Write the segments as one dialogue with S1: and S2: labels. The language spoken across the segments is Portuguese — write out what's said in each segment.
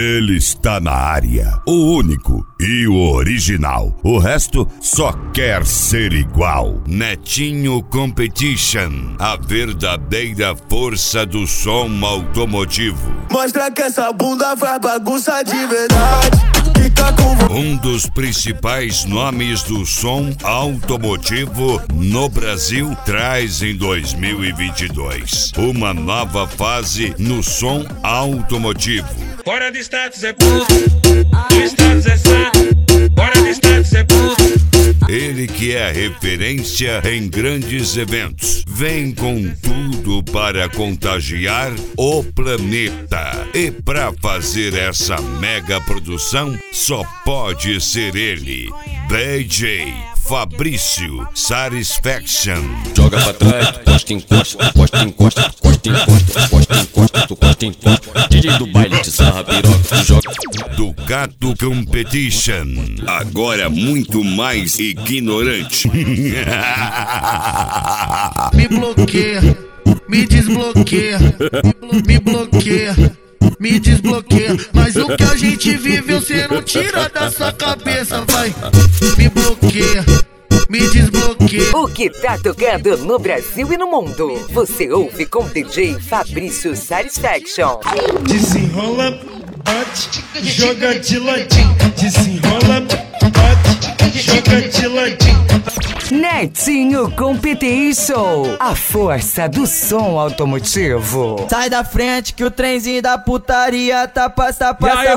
S1: Ele está na área, o único e o original. O resto só quer ser igual. Netinho Competition, a verdadeira força do som automotivo.
S2: Mostra que essa bunda faz bagunça de verdade. Fica com
S1: um dos principais nomes do som automotivo no Brasil traz em 2022 uma nova fase no som automotivo.
S3: Fora de status é puto, do status é saco, fora de status é puto.
S1: Ele que é referência em grandes eventos, vem com tudo para contagiar o planeta. E para fazer essa mega produção, só pode ser ele, DJ Fabrício Satisfaction.
S4: Joga pra trás, posta em costa, posta em costa, posta em costa, posta em costa, tu posta em costa. DJ do baile de sarra, piroca, tu joga.
S1: Ducato Competition, agora muito mais ignorante.
S5: Me bloqueia, me desbloqueia, me bloqueia, me desbloqueia. Mas o que a gente viveu cê não tira da sua cabeça, vai. Me bloqueia, me desbloqueia.
S6: O que tá tocando no Brasil e no mundo, você ouve com DJ Fabrício Satisfaction.
S7: Desenrola, bate, joga de ladinho. Desenrola, bate, joga de ladinho.
S6: Netinho Competition, a força do som automotivo.
S8: Sai da frente que o trenzinho da putaria tá passa.
S3: Vambora.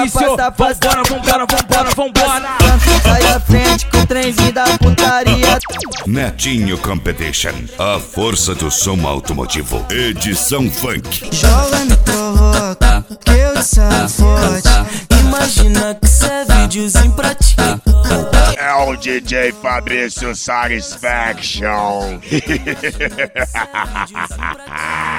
S8: Sai da frente que o trenzinho da putaria.
S1: Netinho Competition, a força do som automotivo. Edição funk.
S9: Joga, me provoca, que eu saio forte. Imagina que cê é videozinho pra ti.
S10: É o DJ Fabrício Satisfaction.